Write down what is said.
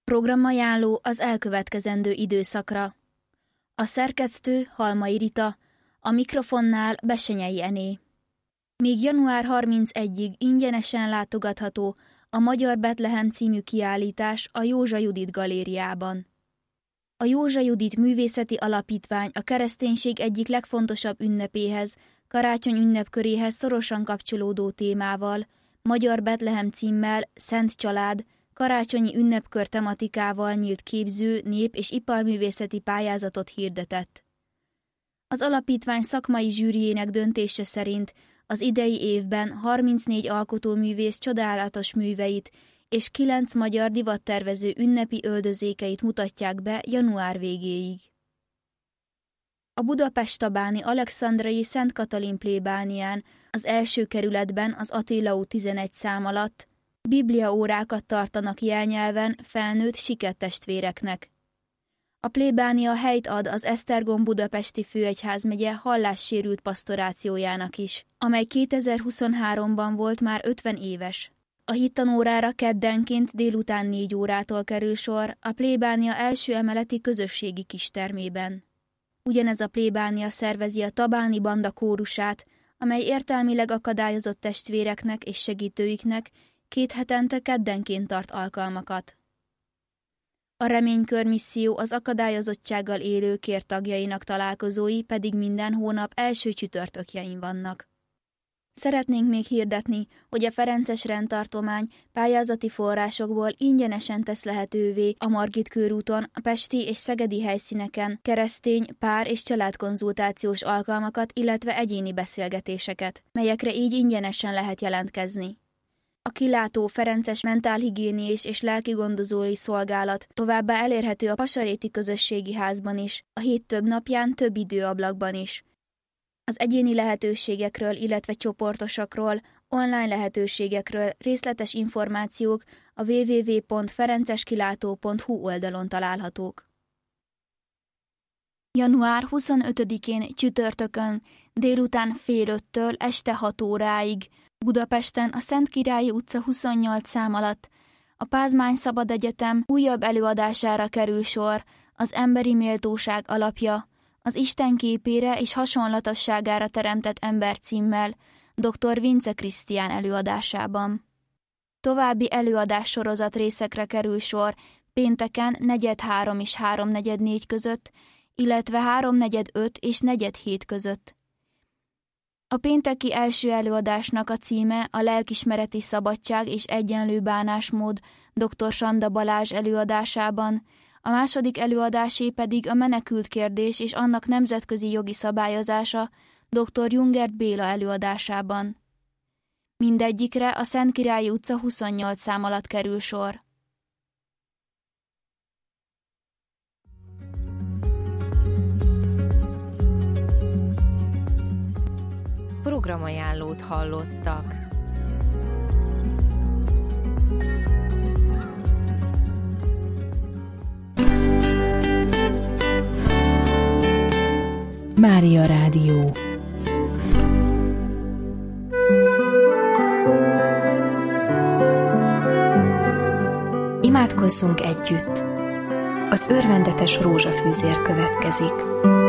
Programajánló az elkövetkezendő időszakra. A szerkesztő Halmai Rita, a mikrofonnál Bessenyei Ené. Még január 31-ig ingyenesen látogatható a Magyar Betlehem című kiállítás a Józsa Judit galériában. A Józsa Judit Művészeti Alapítvány a kereszténység egyik legfontosabb ünnepéhez, karácsony ünnepköréhez szorosan kapcsolódó témával, Magyar Betlehem címmel Szent Család, karácsonyi ünnepkör tematikával nyílt képző, nép- és iparművészeti pályázatot hirdetett. Az alapítvány szakmai zsűriének döntése szerint az idei évben 34 alkotóművész csodálatos műveit és 9 magyar divattervező ünnepi öltözékeit mutatják be január végéig. A budapest-tabáni Alexandrai Szent Katalin plébánián az első kerületben az Attila út 11 szám alatt bibliaórákat tartanak jelnyelven felnőtt sikett-testvéreknek. A plébánia helyt ad az Esztergom budapesti főegyházmegye hallássérült pasztorációjának is, amely 2023-ban volt már 50 éves. A hittanórára keddenként délután 4 órától kerül sor a plébánia első emeleti közösségi kistermében. Ugyanez a plébánia szervezi a tabáni banda kórusát, amely értelmileg akadályozott testvéreknek és segítőiknek 2 hetente keddenként tart alkalmakat. A Reménykör misszió az akadályozottsággal élő kér tagjainak találkozói pedig minden hónap első csütörtökjein vannak. Szeretnénk még hirdetni, hogy a ferences rendtartomány pályázati forrásokból ingyenesen tesz lehetővé a Margit körúton, a pesti és szegedi helyszíneken keresztény, pár- és családkonzultációs alkalmakat, illetve egyéni beszélgetéseket, melyekre így ingyenesen lehet jelentkezni. A kilátó ferences mentálhigiéniés és lelkigondozói szolgálat továbbá elérhető a Pasaréti Közösségi Házban is, a hét több napján több időablakban is. Az egyéni lehetőségekről, illetve csoportosakról, online lehetőségekről részletes információk a www.ferenceskilátó.hu oldalon találhatók. Január 25-én csütörtökön délután fél 5-től este 6 óráig Budapesten a Szentkirályi utca 28 szám alatt a Pázmány Szabad Egyetem újabb előadására kerül sor az emberi méltóság alapja, az Isten képére és hasonlatosságára teremtett ember címmel dr. Vince Krisztián előadásában. További előadássorozat részekre kerül sor pénteken 4:03 és 3:44 között, illetve 3:45 és 4:07 között. A pénteki első előadásnak a címe a Lelkismereti szabadság és egyenlő bánásmód dr. Sanda Balázs előadásában, a második előadásé pedig a menekült kérdés és annak nemzetközi jogi szabályozása dr. Jungert Béla előadásában. Mindegyikre a Szentkirályi utca 28 szám alatt kerül sor. Programajánlót hallottak. Mária Rádió. Imádkozzunk együtt. Az örvendetes rózsafűzér következik.